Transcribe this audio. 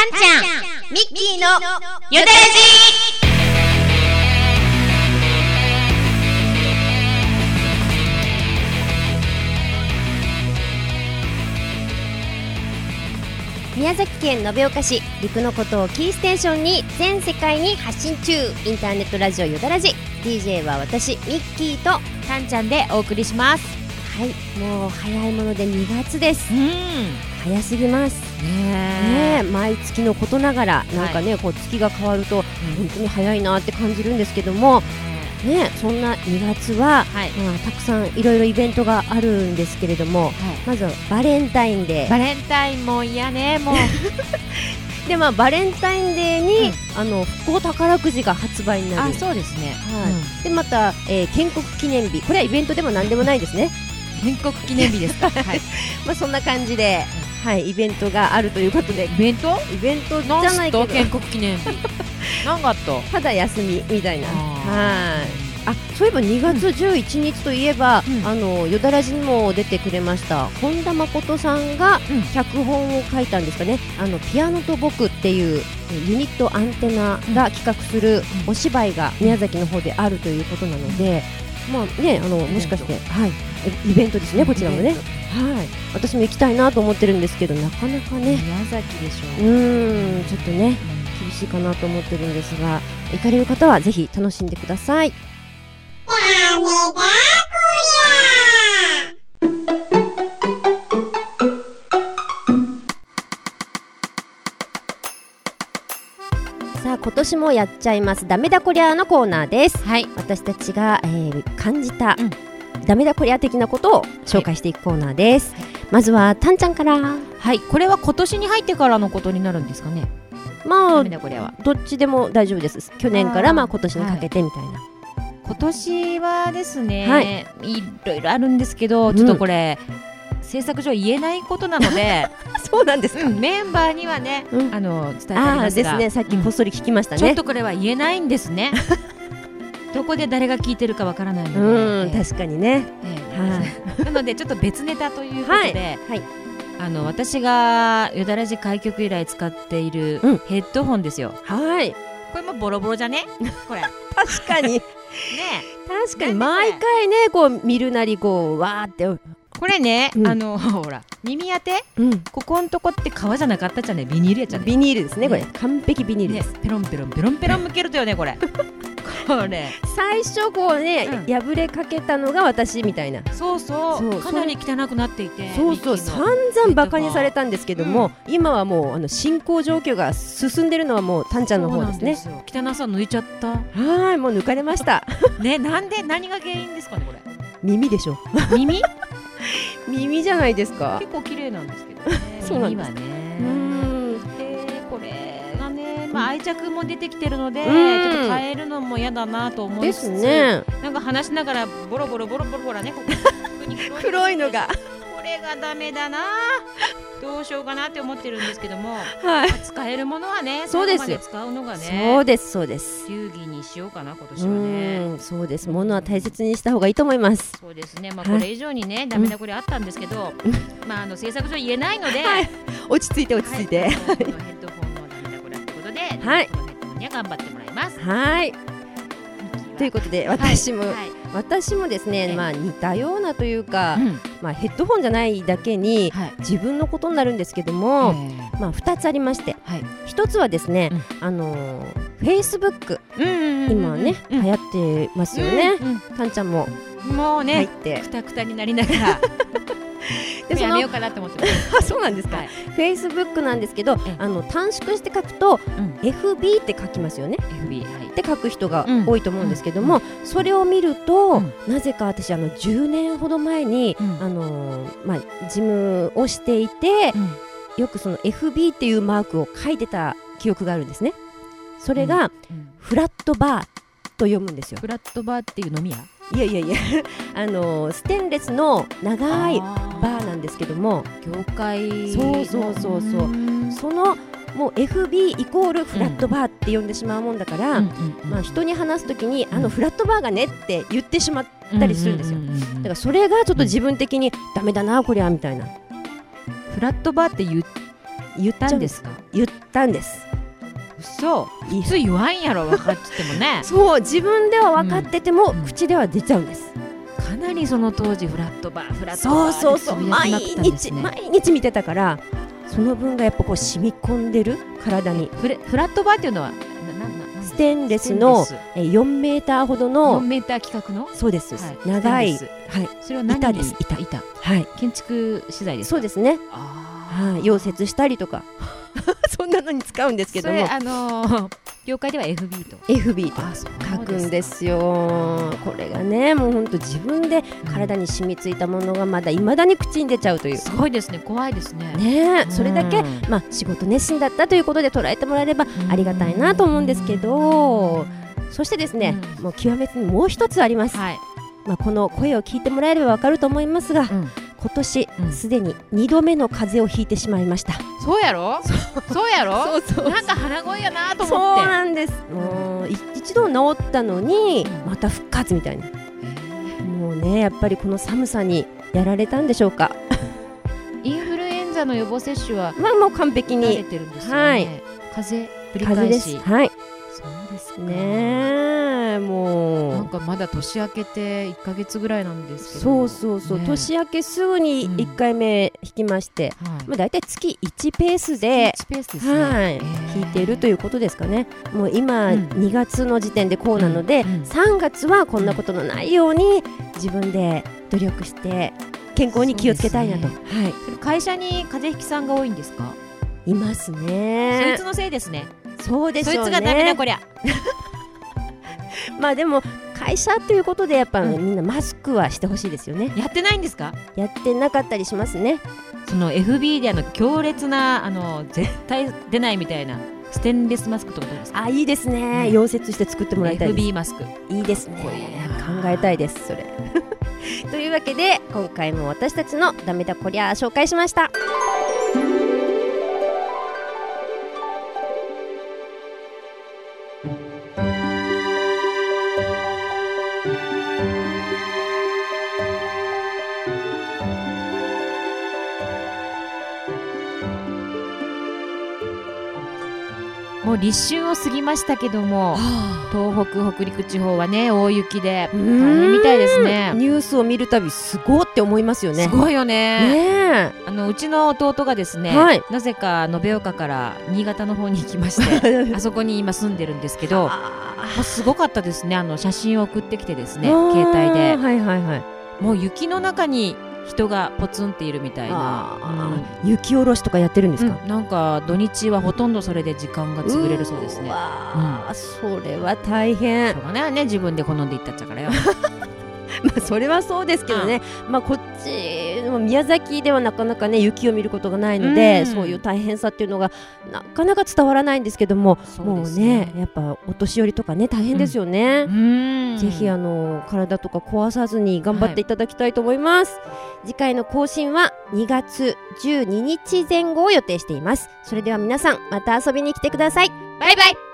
ちゃん、ミッキーのよだらじ。宮崎県延岡市、陸のことをキーステーションに全世界に発信中、インターネットラジオよだらじ。 DJ は私ミッキーとたんちゃんでお送りします。 はい、もう早いもので2月です。早すぎますね。毎月のことながらなんかね、はい、こう月が変わると本当に早いなって感じるんですけども、ね、そんな2月は、はい、たくさんいろいろイベントがあるんですけれども、はい、まずはバレンタインデー。 バレンタインも嫌ね、もうで、バレンタインデーに、復興宝くじが発売になる。 あ、そうですね、 はい。でまた、建国記念日、これはイベントでも何でもないですね。 建国記念日ですかはい、 そんな感じで、はい、イベントがあるということで。 イベントじゃないけど、 建国記念日何月とただ休みみたいな。はい。そういえば2月11日といえば、よだらじにも出てくれました本田誠さんが脚本を書いたんですかね。ピアノと僕っていうユニットアンテナが企画するお芝居が宮崎の方であるということなので、もしかして、はい、イベントですね、こちらもね。はい、私も行きたいなと思ってるんですけど、なかなかね、 宮崎でしょちょっとね、厳しいかなと思ってるんですが、行かれる方はぜひ楽しんでください。さあ、今年もやっちゃいますダメだこりゃのコーナーです。はい、私たちが、感じた、ダメだこりゃ的なことを紹介していくコーナーです。はい、まずはたんちゃんから。 はい、これは今年に入ってからのことになるんですかね。ダメだこりゃはどっちでも大丈夫です。去年から今年にかけてみたいな。 今年はですね、はい、いろいろあるんですけど、ちょっとこれ、制作上言えないことなのでそうなんですか。 メンバーにはね、伝えてありますがですね、さっきこっそり聞きましたね。 ちょっとこれは言えないんですねどこで誰が聞いてるかわからないので、 確かにね、 なのでちょっと別ネタということで、私がよだらじ開局以来使っているヘッドホンですよ。はい、これもボロボロじゃねこれ確かにね、確かに毎回ね、こう見るなりこうわーってこれね、ほら耳当て、ここんとこって革じゃなかったじゃね、ビニールやっちゃね。 ビニールですね、これ完璧ビニールです。 ペロンペロンペロンペロン向けるとよね、これこれ最初こうね、破れかけたのが私みたいな。 そうかなり汚くなっていて、 散々バカにされたんですけども、今はもう進行状況が進んでるのはもうたんちゃんの方ですね。 汚さ抜いちゃった。 はい、もう抜かれましたね、なんで、何が原因ですかね、これ。 耳でしょ耳じゃないですか。 結構綺麗なんですけどねそうなんです。 で、これがね、愛着も出てきてるので、ちょっと変えるのも嫌だなと思いつつ、なんか話しながらボロボロボロボロボロね、ここに黒いのがこれがダメだな、どうしようかなって思ってるんですけども、使えるものはね、 そうですよ、 使うのがね、 そうです。 流儀にしようかな、今年はね。 そうです、ものは大切にした方がいいと思います。 そうですね、これ以上にね、ダメだこれあったんですけど、制作上言えないので、 落ち着いてこのヘッドホンのダメだこれってことで、このヘッドホンには頑張ってもらいます。はい、ということで、私もですね、似たようなというか、ヘッドホンじゃないだけに、自分のことになるんですけども、2つありまして、1つはですね、Facebook、今ね流行ってますよね。たんちゃんももうね、くたくたになりながらでやめようかなと思ってます。 そうなんですか。Facebook なんですけど、短縮して書くと FB って書きますよね。って書く人が多いと思うんですけども、それを見ると、なぜか私10年ほど前に事務をしていて、よくその FB っていうマークを書いてた記憶があるんですね。それがフラットバーと読むんですよ。 フラットバーっていう飲み屋？ いやステンレスの長いバーなんですけども、 業界、 そのもう FB イコールフラットバーって呼んでしまうもんだから、人に話すときにフラットバーがねって言ってしまったりするんですよ。だからそれがちょっと自分的にダメだなこりゃみたいな。 フラットバーって言言ったんですか？言ったんです。 嘘、普通言わんやろ、分かっててもねそう、自分では分かってても、口では出ちゃうんです。 かなりその当時フラットバーそう毎日見てたから、その分がやっぱこう染み込んでる体に。 フラットバーっていうのはステンレスの4メーターほどの 4メーター規格の、 そうです、長い、 それは何板です。板、 建築資材ですか？ そうですね。溶接したりとかそんなのに使うんですけども、 業界では FB と書くんですよ。これがね、もう本当自分で体に染みついたものがまだ未だに口に出ちゃうという。 すごいですね、怖いですね。 それだけ、仕事熱心だったということで捉えてもらえればありがたいなと思うんですけど、そしてですね、もう極めつにもう一つあります。この声を聞いてもらえればわかると思いますが、今年すでに2度目の風邪をひいてしまいました。 そうやろなんか鼻声やなと思って。 そうなんです。もう一度治ったのにまた復活みたいな。もうね、やっぱりこの寒さにやられたんでしょうか。 インフルエンザの予防接種はもう完璧に慣れてるんですよね。風邪繰り返し。 はい。 そうですね。もうなんかまだ年明けて1ヶ月ぐらいなんですけど、 そう、年明けすぐに1回目引きまして、だいたい月1ペースで引いているということですかね。もう今2月の時点でこうなので、3月はこんなことのないように自分で努力して健康に気をつけたいなと。 会社に風邪ひきさんが多いんですか？ いますね。 そいつのせいですね。 そうでしょうね。 そいつがダメだこりゃ。 でも会社ということでやっぱみんなマスクはしてほしいですよね。 やってないんですか？ やってなかったりしますね。 その FB で強烈な絶対出ないみたいなステンレスマスクとかどうですか？ いいですね。溶接して作ってもらいたいです。 FB マスクいいですね。考えたいですそれというわけで今回も私たちのダメだこりゃ紹介しました。 もう立春を過ぎましたけども、東北北陸地方はね大雪で大変みたいですね。 ニュースを見るたびすごって思いますよね。 すごいよね。うちの弟がですね、なぜか延岡から新潟の方に行きましてあそこに今住んでるんですけど、すごかったですね。写真を送ってきてですね、携帯で、もう雪の中に人がポツンっているみたいな。 雪下ろしとかやってるんですか？ なんか土日はほとんどそれで時間が潰れるそうですね。 それは大変。 しょうがないよね、自分で好んで行ったっちゃからよ。 それはそうですけどね、こっちの宮崎ではなかなかね雪を見ることがないので、そういう大変さっていうのがなかなか伝わらないんですけども、もうねやっぱお年寄りとかね大変ですよね。ぜひ体とか壊さずに頑張っていただきたいと思います。次回の更新は2月12日前後を予定しています。それでは皆さんまた遊びに来てください。バイバイ。